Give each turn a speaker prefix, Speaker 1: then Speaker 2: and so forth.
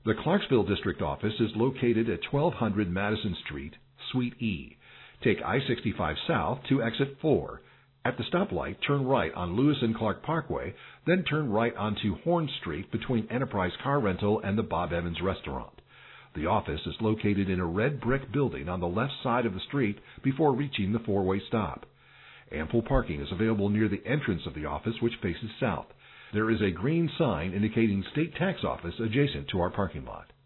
Speaker 1: The Clarksville District Office is located at 1200 Madison Street, Suite E. Take I-65 South to Exit 4. At the stoplight, turn right on Lewis and Clark Parkway, then turn right onto Horn Street between Enterprise Car Rental and the Bob Evans Restaurant. The office is located in a red brick building on the left side of the street before reaching the four-way stop. Ample parking is available near the entrance of the office, which faces south. There is a green sign indicating State Tax Office adjacent to our parking lot.